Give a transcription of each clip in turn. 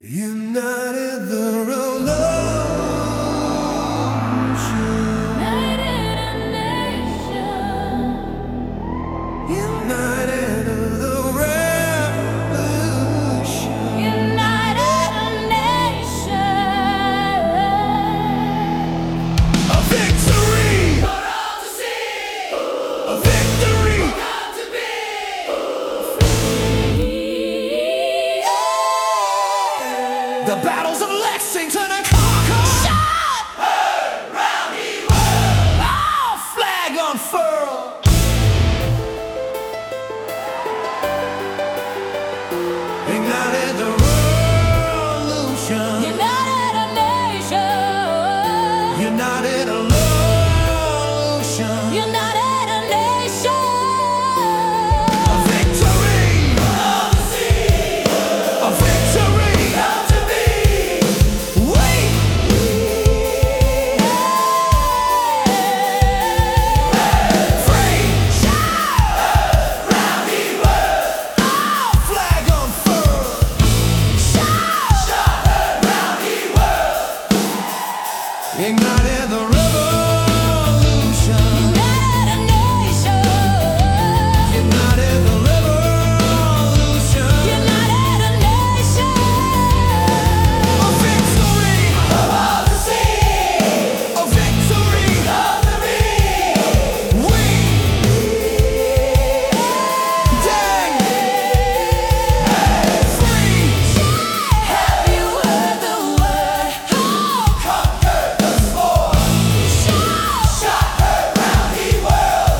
United the revolution. United a nation. United the revolution. United a nation. A victory For all to see. A victory God to be. The battles of Lexington and Concord. Shout! Round he world. Our flag unfurled. Ignited the revolution. United a nation. United a revolution. United a nation. A victory. A victory. Wait. Free. Round he world. Our flag unfurled. Round he world. Ignited the revolution. United a nation. Ignited the revolution. United a nation. A victory of all to see. A victory of the we dang free. Have you heard the word? Conquered the sport. Shot heard round the world.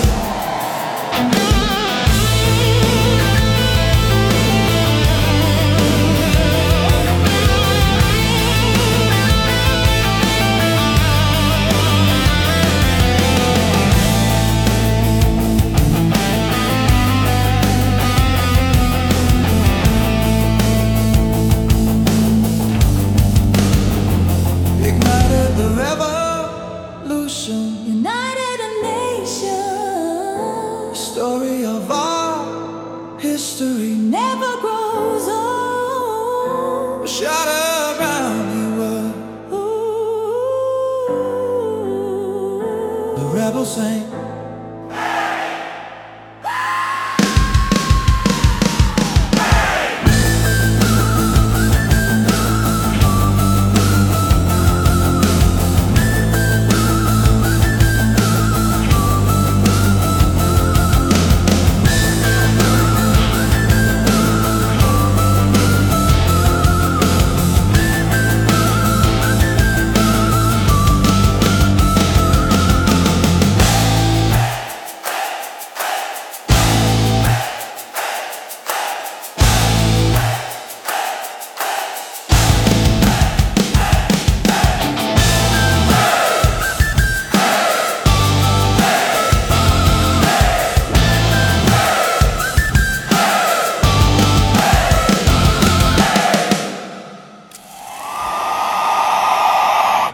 Ignited the revolution. United a nation. Story of our history. Never grows old. Shot around the world. Ooh. The rebels sang.